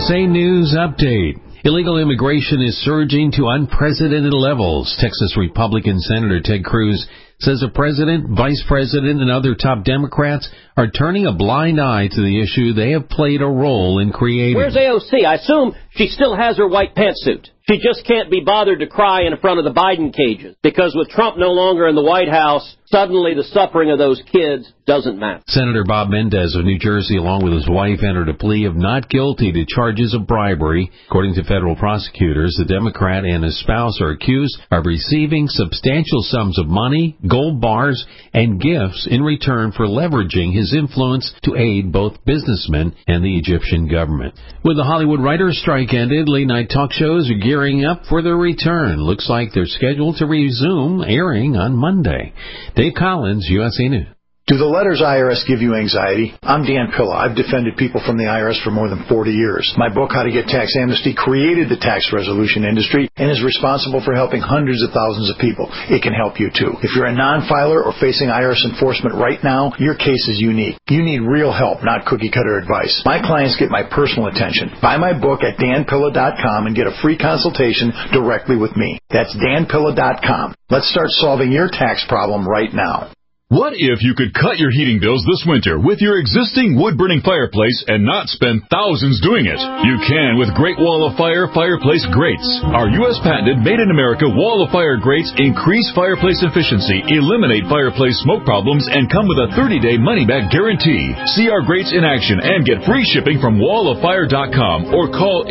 USA News Update. Illegal immigration is surging to unprecedented levels. Texas Republican Senator Ted Cruz says the president, vice president, and other top Democrats are turning a blind eye to the issue they have played a role in creating. Where's AOC? I assume she still has her white pantsuit. She just can't be bothered to cry in front of the Biden cages, because with Trump no longer in the White House, suddenly the suffering of those kids doesn't matter. Senator Bob Mendez of New Jersey, along with his wife, entered a plea of not guilty to charges of bribery. According to federal prosecutors, the Democrat and his spouse are accused of receiving substantial sums of money, gold bars, and gifts in return for leveraging his influence to aid both businessmen and the Egyptian government. With the Hollywood writers' strike ended, late-night talk shows are gearing up for their return. Looks like they're scheduled to resume airing on Monday. Dave Collins, USA News. Do the letters IRS give you anxiety? I'm Dan Pilla. I've defended people from the IRS for more than 40 years. My book, How to Get Tax Amnesty, created the tax resolution industry and is responsible for helping hundreds of thousands of people. It can help you too. If you're a non-filer or facing IRS enforcement right now, your case is unique. You need real help, not cookie-cutter advice. My clients get my personal attention. Buy my book at danpilla.com and get a free consultation directly with me. That's danpilla.com. Let's start solving your tax problem right now. What if you could cut your heating bills this winter with your existing wood-burning fireplace and not spend thousands doing it? You can with Great Wall of Fire fireplace grates. Our U.S. patented made-in-America Wall of Fire grates increase fireplace efficiency, eliminate fireplace smoke problems, and come with a 30-day money-back guarantee. See our grates in action and get free shipping from walloffire.com or call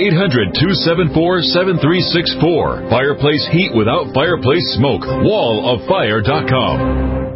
800-274-7364. Fireplace heat without fireplace smoke. walloffire.com.